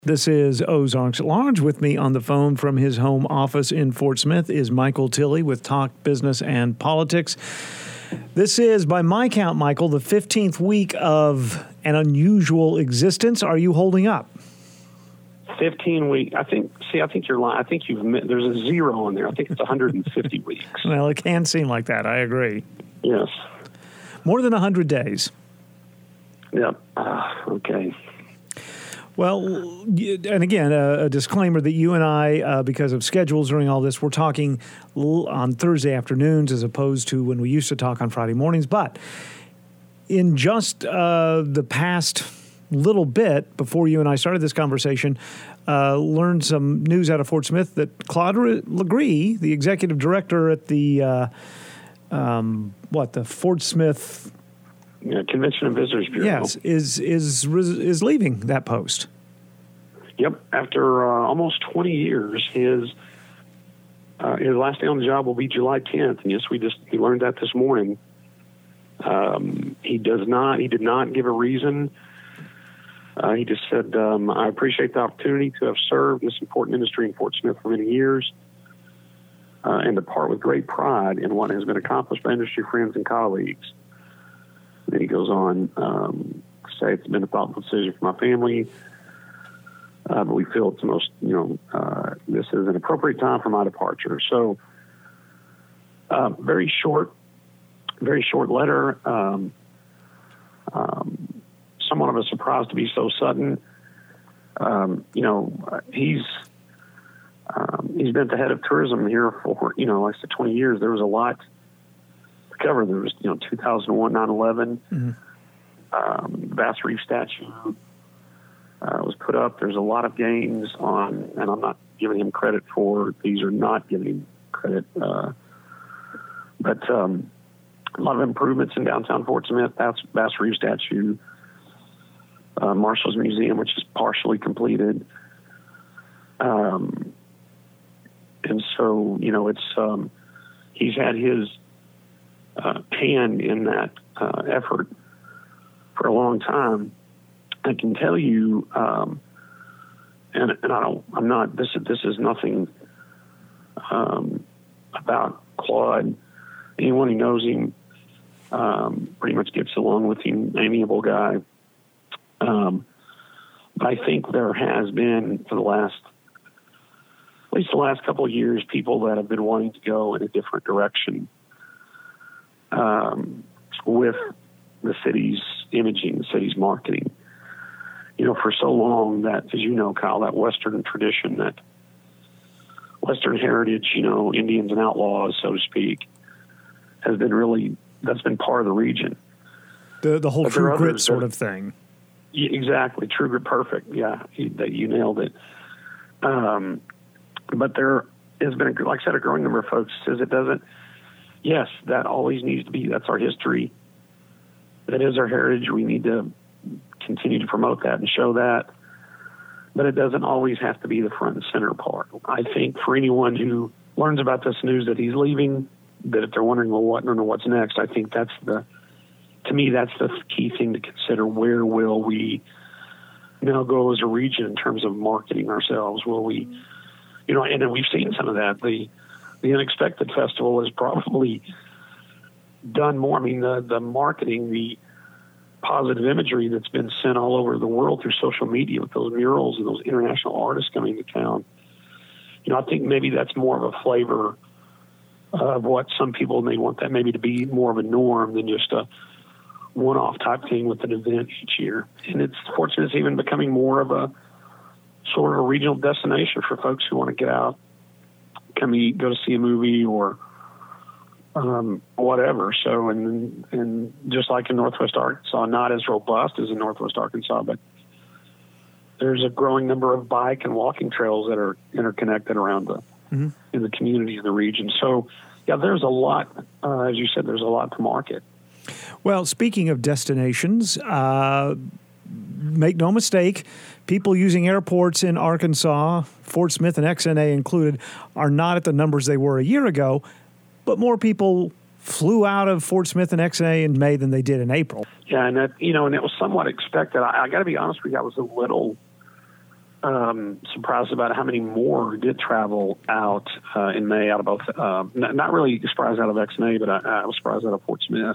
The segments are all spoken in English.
This is Ozarks at Large. With me on the phone from his home office in Fort Smith is Michael Tilley with Talk Business and Politics. This is, by my count, Michael, the 15th week of an unusual existence. Are you holding up? 15 weeks. I think you're lying. I think there's a zero in there. I think it's 150 weeks. Well, it can seem like that. I agree. Yes. More than 100 days. Yep. Okay. Well, and again, a disclaimer that you and I, because of schedules during all this, we're talking on Thursday afternoons as opposed to when we used to talk on Friday mornings. But in just the past little bit before you and I started this conversation, learned some news out of Fort Smith that Claude Legree, the executive director at the Fort Smith Convention and Visitors Bureau. Yes, is leaving that post. Yep. After almost 20 years, his last day on the job will be July 10th. And yes, we learned that this morning. He did not give a reason. He just said, I appreciate the opportunity to have served this important industry in Fort Smith for many years and depart with great pride in what has been accomplished by industry friends and colleagues. Then he goes on to say it's been a thoughtful decision for my family, but we feel it's the most, this is an appropriate time for my departure. So, very short letter. Somewhat of a surprise to be so sudden. He's been the head of tourism here for, like I said, 20 years. There was a lot cover. There was, 2001, 9/11, Bass Reef statue was put up. There's a lot of gains on, and I'm not giving him credit for, these are not giving him credit, but a lot of improvements in downtown Fort Smith. That's Bass Reef statue, Marshall's Museum, which is partially completed. And so, it's, he's had his hand in that effort for a long time. I can tell you, this is nothing about Claude. Anyone who knows him pretty much gets along with him, amiable guy. But I think there has been, for at least the last couple of years, people that have been wanting to go in a different direction with the city's imaging, the city's marketing. For so long that, as you know, Kyle, that Western tradition, that Western heritage, Indians and outlaws, so to speak, has been that's been part of the region. The whole True Grit sort of thing. Yeah, exactly. True Grit, perfect. Yeah, you nailed it. But there has been, like I said, a growing number of folks says it doesn't. Yes, that always needs to be. That's our history. That is our heritage. We need to continue to promote that and show that. But it doesn't always have to be the front and center part. I think for anyone who learns about this news that he's leaving, that if they're wondering, what's next, I think that's the key thing to consider. Where will we now go as a region in terms of marketing ourselves? Will we, and then we've seen some of that. The Unexpected Festival has probably done more. I mean, the marketing, the positive imagery that's been sent all over the world through social media with those murals and those international artists coming to town. I think maybe that's more of a flavor of what some people may want that maybe to be more of a norm than just a one-off type thing with an event each year. And it's fortunate it's even becoming more of a sort of a regional destination for folks who want to get out, come eat, go to see a movie, or whatever. So, and just like in Northwest Arkansas, not as robust as in Northwest Arkansas, but there's a growing number of bike and walking trails that are interconnected around in the community of the region. So, yeah, there's a lot, as you said, there's a lot to market. Well, speaking of destinations, make no mistake, people using airports in Arkansas, Fort Smith and XNA included, are not at the numbers they were a year ago, but more people flew out of Fort Smith and XNA in May than they did in April. Yeah, and that, and it was somewhat expected. I got to be honest with you, I was a little surprised about how many more did travel out in May out of both. Not really surprised out of XNA, but I was surprised out of Fort Smith.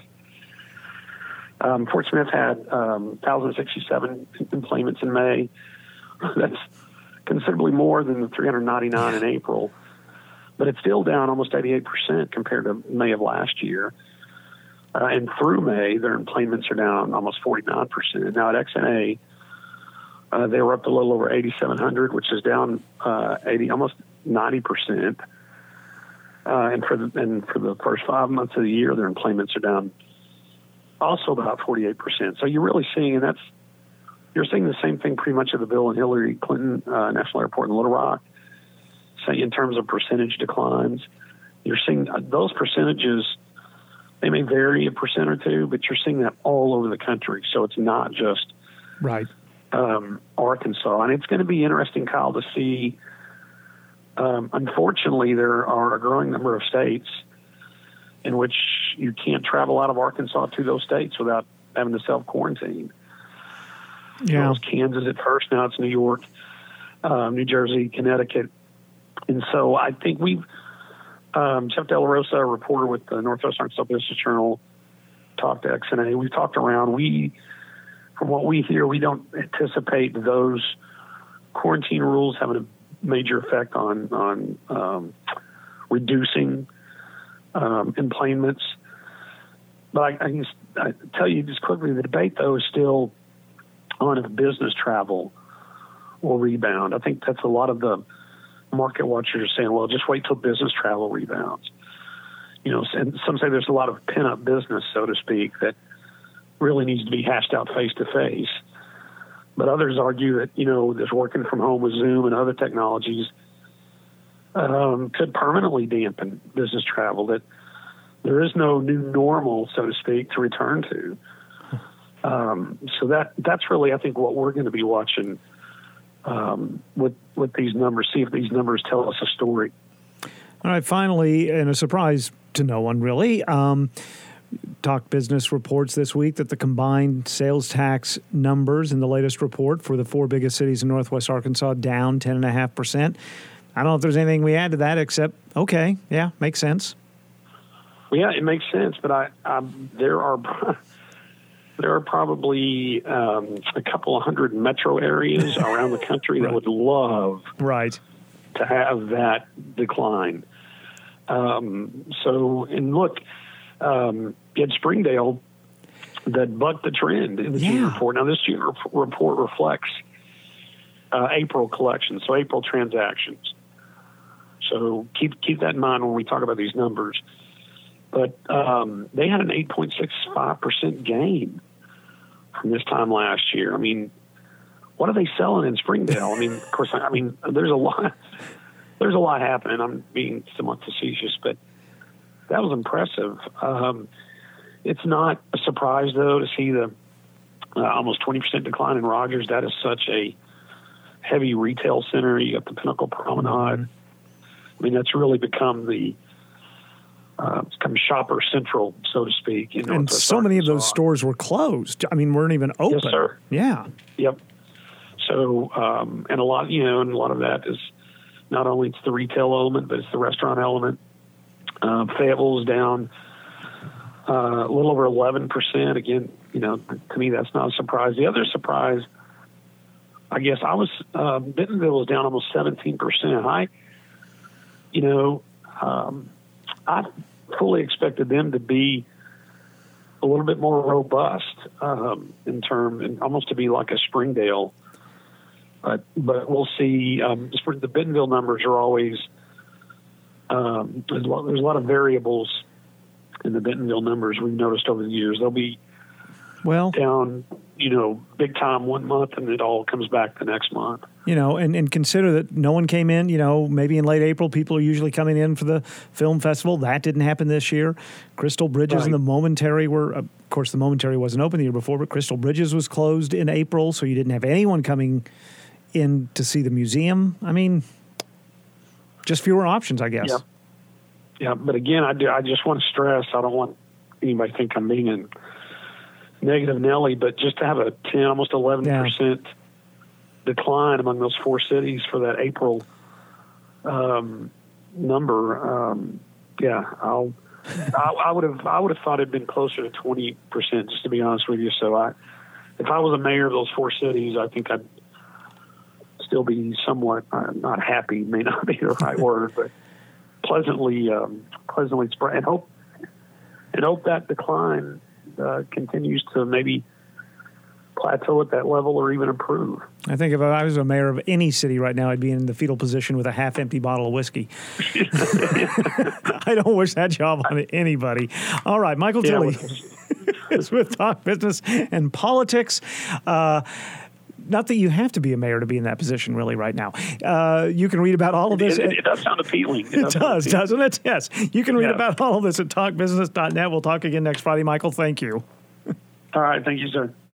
Fort Smith had 1,067 employments in May. That's considerably more than the 399 in April, but it's still down almost 88% compared to May of last year. And through May, their employments are down almost 49%. Now at XNA, they were up to a little over 8,700, which is down almost 90%. And for the first 5 months of the year, their employments are down also about 48%. So you're really seeing, you're seeing the same thing pretty much at the Bill and Hillary Clinton National Airport in Little Rock. Say in terms of percentage declines, you're seeing those percentages. They may vary 1% or 2%, but you're seeing that all over the country. So it's not just right. Arkansas. And it's going to be interesting, Kyle, to see. Unfortunately, there are a growing number of states in which you can't travel out of Arkansas to those states without having to self-quarantine. Yeah. It was Kansas at first, now it's New York, New Jersey, Connecticut. And so I think Jeff De La Rosa, a reporter with the Northwest Arkansas Business Journal, talked to XNA. We've talked around. From what we hear, we don't anticipate those quarantine rules having a major effect on reducing employments. But I tell you just quickly, the debate, though, is still on if business travel will rebound. I think that's a lot of the market watchers are saying, well, just wait till business travel rebounds. And some say there's a lot of pent-up business, so to speak, that really needs to be hashed out face-to-face. But others argue that, this working from home with Zoom and other technologies could permanently dampen business travel, that there is no new normal, so to speak, to return to. So that's really, I think, what we're going to be watching with these numbers, see if these numbers tell us a story. All right, finally, and a surprise to no one really, Talk Business reports this week that the combined sales tax numbers in the latest report for the 4 biggest cities in Northwest Arkansas down 10.5%. I don't know if there's anything we add to that except, okay, yeah, makes sense. Well, yeah, it makes sense, but there are probably a couple of hundred metro areas around the country that would love to have that decline. And look, in Springdale, that bucked the trend in the June report. Now, this June report reflects April collections, so April transactions. So keep that in mind when we talk about these numbers. But they had an 8.65% gain from this time last year. I mean, what are they selling in Springdale? I mean, of course, there's a lot happening. I'm being somewhat facetious, but that was impressive. It's not a surprise, though, to see the almost 20% decline in Rogers. That is such a heavy retail center. You got the Pinnacle Promenade. Mm-hmm. I mean, that's really become it's become shopper central, so to speak. And so many of those stores were closed. I mean, weren't even open. Yes, sir. Yeah. Yep. So, and a lot of that is not only it's the retail element, but it's the restaurant element. Fayetteville is down a little over 11%. Again, to me, that's not a surprise. The other surprise, I guess, Bentonville was down almost 17%. I fully expected them to be a little bit more robust and almost to be like a Springdale. But we'll see. The Bentonville numbers are always there's a lot of variables in the Bentonville numbers we've noticed over the years. They'll be down, big time one month, and it all comes back the next month. And consider that no one came in, maybe in late April, people are usually coming in for the film festival. That didn't happen this year. Crystal Bridges and the Momentary were, of course, the Momentary wasn't open the year before, but Crystal Bridges was closed in April, so you didn't have anyone coming in to see the museum. I mean, just fewer options, I guess. Yeah, but again, I just want to stress, I don't want anybody to think I'm being a negative Nelly, but just to have a 10, almost 11% decline among those 4 cities for that April number. I would have thought it'd been closer to 20%, just to be honest with you. So if I was a mayor of those 4 cities, I think I'd still be somewhat not happy, may not be the right word, but pleasantly surprised, and hope that decline continues to maybe plateau at that level or even improve. I think if I was a mayor of any city right now, I'd be in the fetal position with a half-empty bottle of whiskey. I don't wish that job on anybody. All right, Michael Tilley is with Talk Business and Politics. Not that you have to be a mayor to be in that position, really, right now. You can read about all of this. It does sound appealing. It does, doesn't it? Yes. You can read about all of this at talkbusiness.net. We'll talk again next Friday. Michael, thank you. All right. Thank you, sir.